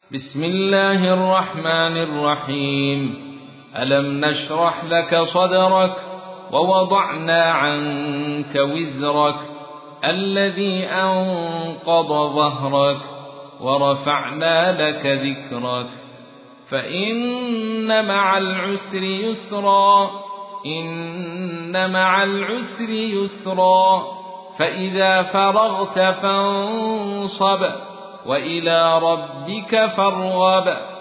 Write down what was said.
بسم الله الرحمن الرحيم. ألم نشرح لك صدرك ووضعنا عنك وزرك الذي أنقض ظهرك ورفعنا لك ذكرك فإن مع العسر يسرا إن مع العسر يسرا فإذا فرغت فانصب وإلى ربك فارغب.